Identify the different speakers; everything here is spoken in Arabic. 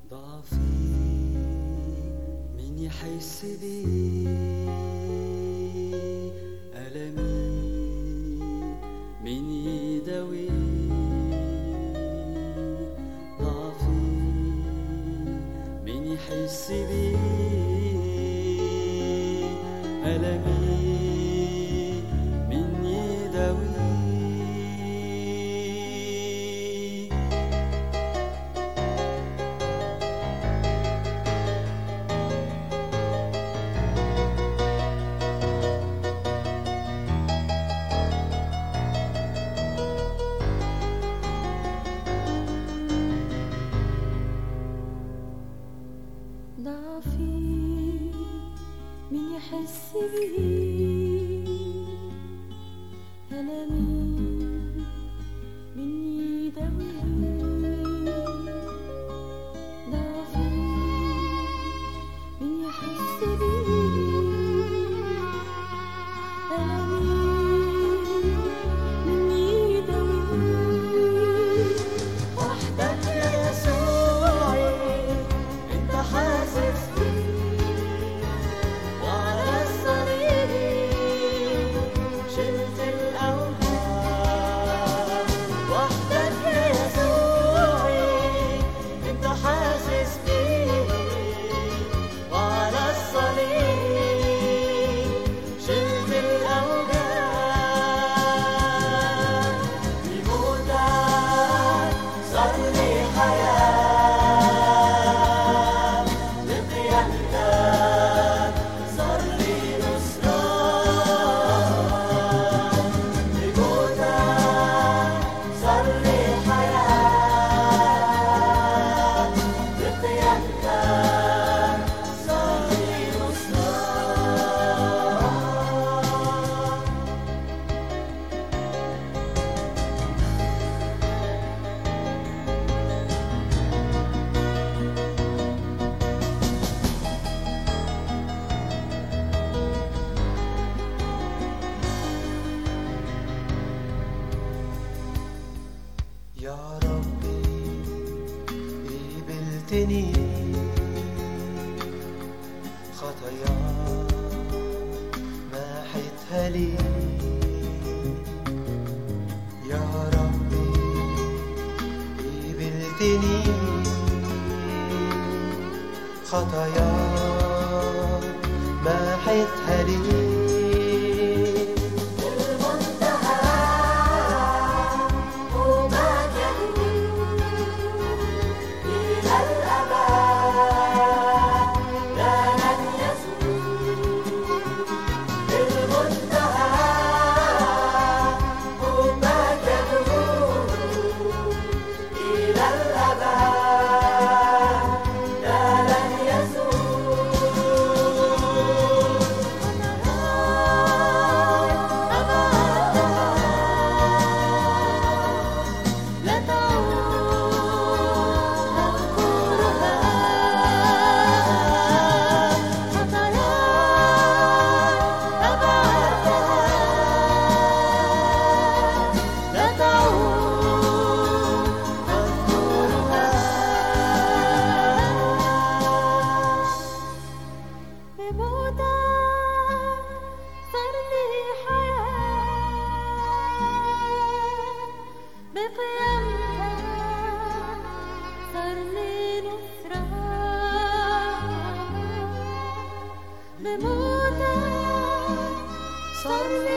Speaker 1: ضعفي مين يحس بي، ألمي مين يداوي، ضعفي مين يحس بي، ألمي مين يداوي.
Speaker 2: ضعفي مين يحس بي، ألمي مين يداوي، ضعفي مين يحس بي، ألمي مين يداوي.
Speaker 1: وحدك يا يسوعي انت حاسس بي، وعلى الصليب شلت الأوهام. وحدك يا يسوعي انت حاسس بي، وعلى الصليب شلت الأوهام. بموتك صار لي حياة، بقيامتك صار لي نصرة. بموتك صار لي حياة، بقيامتك صار لي نصرة. يا ربي قبلتني، خطايا محيتها لي. يا ربي قبلتني، خطايا محيتها لي.
Speaker 2: صار لي حياة، بقيامتك صار لي نصرة. بموتك صار لي